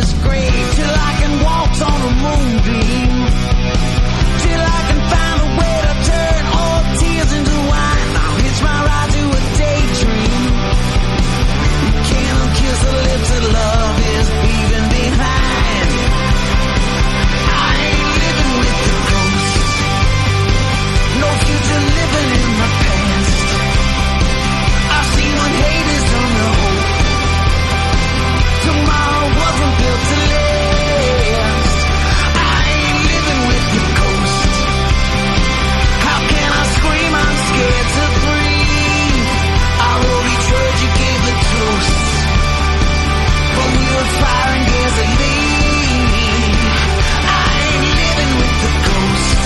this grave till I can walk on a moonbeam, till I can find a way to turn all tears into wine. I'll hitch my ride to a daydream. You can't kiss the lips that love is leaving behind. I ain't living with the ghost, no future living in the past. I've seen what hate is done to hope. Tomorrow wasn't built to last. I ain't living with the ghost. How can I scream? I'm scared to breathe. I wrote each word you gave the toast, but we were firing gasoline. I ain't living with the ghost.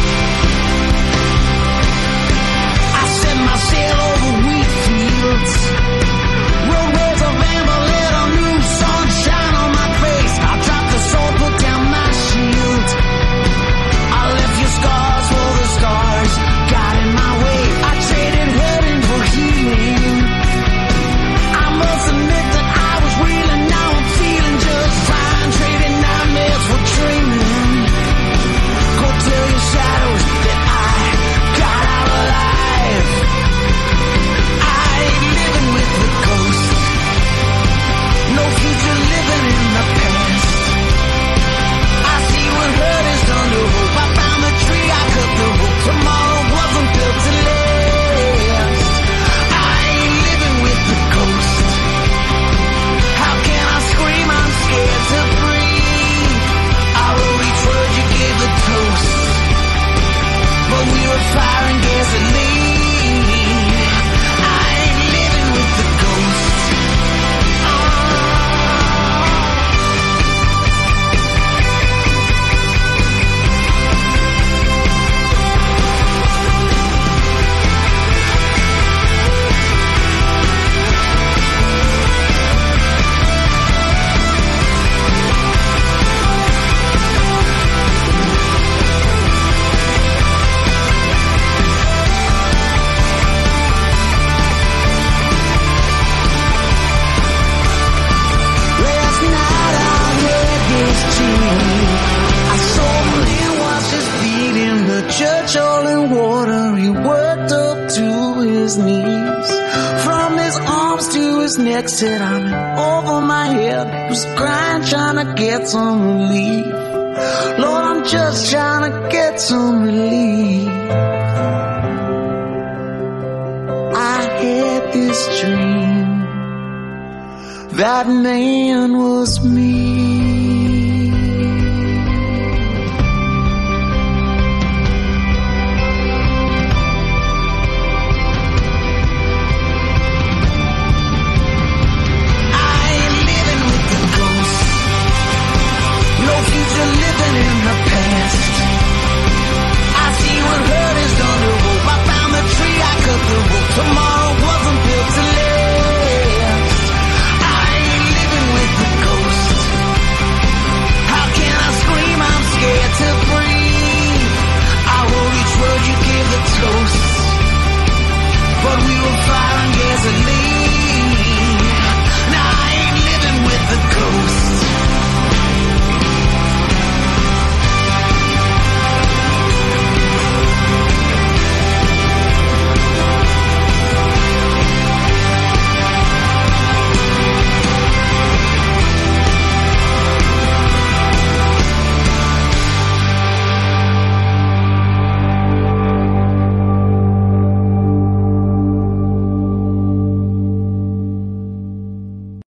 I set my sail over wheat fields, roadways of amber, lit a new sunshine on my face. I dropped the sword, put down my shield. I left your scars for the stars, got in my way. I traded heaven for healing. I must admit that I was reeling, now I'm feeling just fine. Trading nightmares for dreaming. Go tell your shadows that I got out alive. I ain't living with the ghost, no future living in the past. I see what hurt is done to hope. I found the tree, I cut the rope. Tomorrow wasn't built to last. I ain't living with the ghost. How can I scream? I'm scared to breathe. I wrote each word you gave the toast, but we were firing gasoline. I ain't living with the ghost. Last night I heard this tune. I saw a man wash his feet in the church all in water. He worked up to his knees, from his arms to his neck, said I'm in over my head. He was crying, trying to get some relief. Lord, I'm just trying to get some relief. I had this dream, that man was me.